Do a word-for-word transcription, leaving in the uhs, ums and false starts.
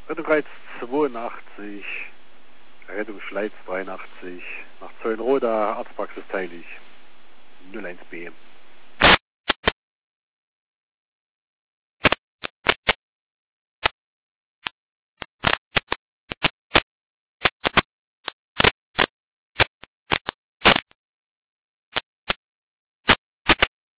Rettungsreiz zweiundachtzig, Rettungsschleiz dreiundachtzig, nach Zeulenroda, Arztpraxis teilig, null eins B.